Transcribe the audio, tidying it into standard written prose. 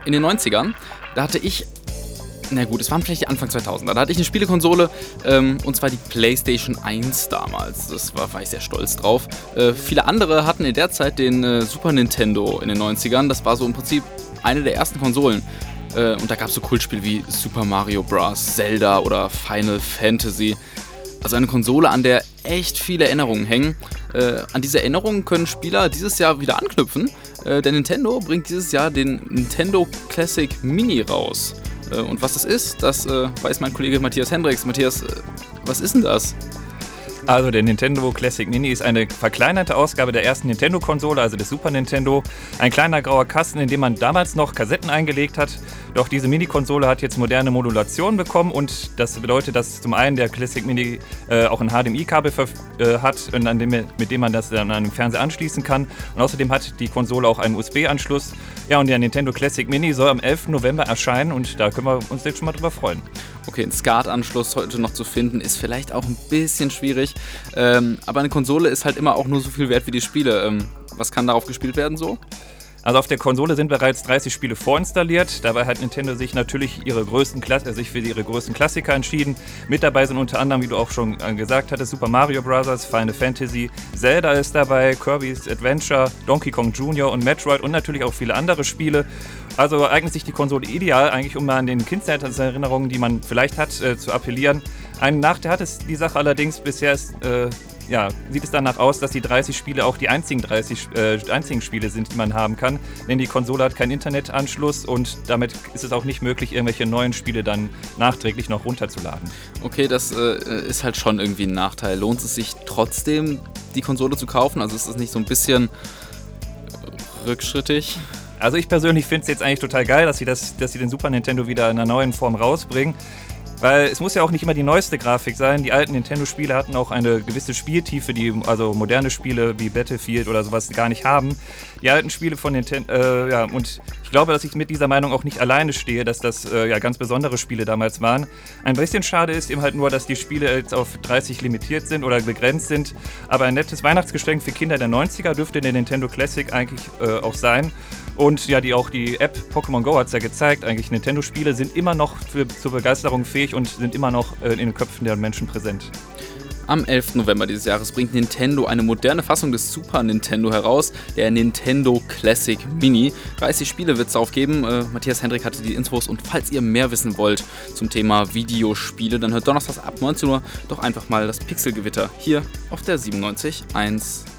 in den 90ern, da hatte ich, na gut, es waren vielleicht die Anfang 2000er, da hatte ich eine Spielekonsole, und zwar die PlayStation 1 damals. War ich sehr stolz drauf. Viele andere hatten in der Zeit den Super Nintendo in den 90ern. Das war so im Prinzip eine der ersten Konsolen. Und da gab es so Kultspiele wie Super Mario Bros., Zelda oder Final Fantasy. Also eine Konsole, an der echt viele Erinnerungen hängen. An diese Erinnerungen können Spieler dieses Jahr wieder anknüpfen. Der Nintendo bringt dieses Jahr den Nintendo Classic Mini raus. Und was das ist, das weiß mein Kollege Matthias Hendricks. Matthias, was ist denn das? Also der Nintendo Classic Mini ist eine verkleinerte Ausgabe der ersten Nintendo-Konsole, also des Super Nintendo. Ein kleiner grauer Kasten, in dem man damals noch Kassetten eingelegt hat. Doch diese Mini-Konsole hat jetzt moderne Modulation bekommen und das bedeutet, dass zum einen der Classic Mini auch ein HDMI-Kabel hat, mit dem man das dann an den Fernseher anschließen kann. Und außerdem hat die Konsole auch einen USB-Anschluss. Ja, und der Nintendo Classic Mini soll am 11. November erscheinen und da können wir uns jetzt schon mal drüber freuen. Okay, ein SCART-Anschluss heute noch zu finden, ist vielleicht auch ein bisschen schwierig. Aber eine Konsole ist halt immer auch nur so viel wert wie die Spiele. Was kann darauf gespielt werden so? Also auf der Konsole sind bereits 30 Spiele vorinstalliert. Dabei hat Nintendo sich natürlich für ihre größten Klassiker entschieden. Mit dabei sind unter anderem, wie du auch schon gesagt hattest, Super Mario Bros., Final Fantasy, Zelda ist dabei, Kirby's Adventure, Donkey Kong Jr. und Metroid und natürlich auch viele andere Spiele. Also eignet sich die Konsole ideal, eigentlich um an den Kindheitserinnerungen, die man vielleicht hat, zu appellieren. Einen Nachteil hat es die Sache allerdings bisher sieht es danach aus, dass die 30 Spiele auch die einzigen Spiele sind, die man haben kann. Denn die Konsole hat keinen Internetanschluss und damit ist es auch nicht möglich, irgendwelche neuen Spiele dann nachträglich noch runterzuladen. Okay, das ist halt schon irgendwie ein Nachteil. Lohnt es sich trotzdem, die Konsole zu kaufen? Also ist das nicht so ein bisschen rückschrittig? Also ich persönlich finde es jetzt eigentlich total geil, dass sie den Super Nintendo wieder in einer neuen Form rausbringen. Weil es muss ja auch nicht immer die neueste Grafik sein. Die alten Nintendo-Spiele hatten auch eine gewisse Spieltiefe, die also moderne Spiele wie Battlefield oder sowas gar nicht haben. Die alten Spiele von Nintendo, und ich glaube, dass ich mit dieser Meinung auch nicht alleine stehe, dass das ganz besondere Spiele damals waren. Ein bisschen schade ist eben halt nur, dass die Spiele jetzt auf 30 limitiert sind oder begrenzt sind. Aber ein nettes Weihnachtsgeschenk für Kinder der 90er dürfte der Nintendo Classic eigentlich auch sein. Und ja, die App Pokémon Go hat es ja gezeigt, eigentlich Nintendo-Spiele sind immer noch zur Begeisterung fähig und sind immer noch in den Köpfen der Menschen präsent. Am 11. November dieses Jahres bringt Nintendo eine moderne Fassung des Super Nintendo heraus, der Nintendo Classic Mini. 30 Spiele wird es darauf geben. Matthias Hendrick hatte die Infos und falls ihr mehr wissen wollt zum Thema Videospiele, dann hört donnerstags ab 19 Uhr doch einfach mal das Pixelgewitter hier auf der 97.1.